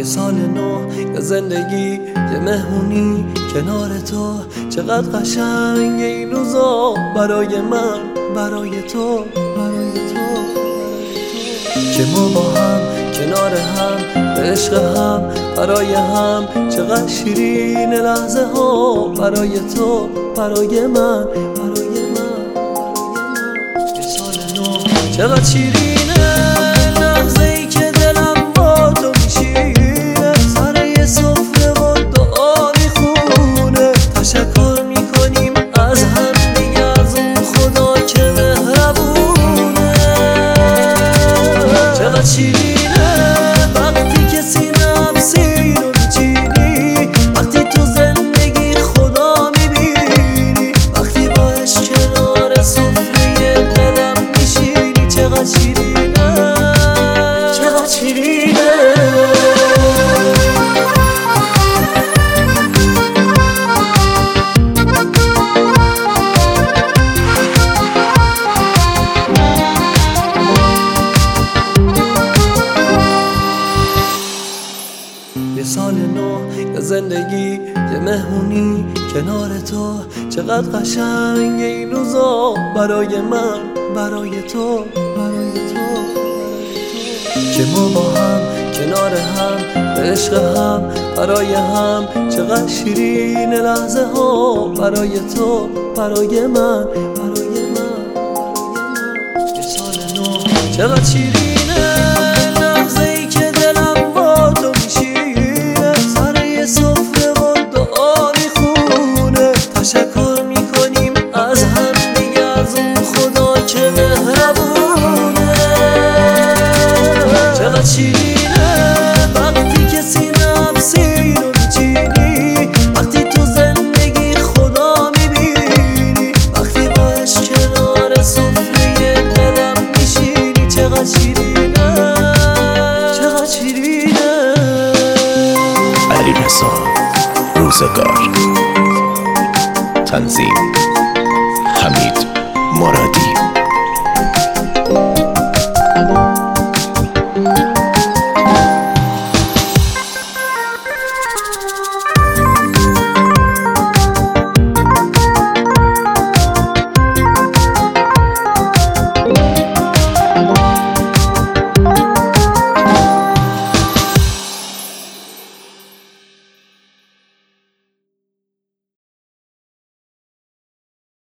یه سال نو، یه زندگی، یه مهمونی کنار تو. چقدر قشنگه این روزا برای من، برای تو، برای تو، که ما با هم کنار هم، به عشق هم، برای هم. چقدر شیرین لحظه ها برای تو، برای من، برای من. یه سال نو، چقدر شیرینه لحظه ای که دلم با تو میشینه. سر یه سفره و دعا میخونه، تشکر میکنیم از هم دیگه، از اون خدا که مهربونه. چقدر شیرینه وقتی که سینه‌ام سیر رو میچینی، وقتی تو زندگی خدا میبینی، وقتی با عشق کنار سفره دلم میشینی. چقدر شیرینه، چقدر شیرینه. یه سال نو، یه زندگی، یه مهمونی کنار تو. چقدر قشنگه این روزا برای من، برای تو، برای تو، که ما با هم کنار هم، به عشق هم، برای هم. چقدر شیرین لحظه ها برای تو، برای من، برای من. یه سال نو، چقدر شیرینه لحظه ای که دلم با تو میشینه. سر یه سفره و دعا میخونه، تشکر میکنیم از هم دیگه، از اون خدا که مهربونه. چقدر شیرینه وقتی که سینه‌ام سیر رو میچینی، وقتی تو زندگی خدا میبینی، وقتی با عشق کنار سفره دلم میشینی. چقدر شیرینه، چقدر شیرینه. علیرضا روزگار، تنظیم حمید مرادی.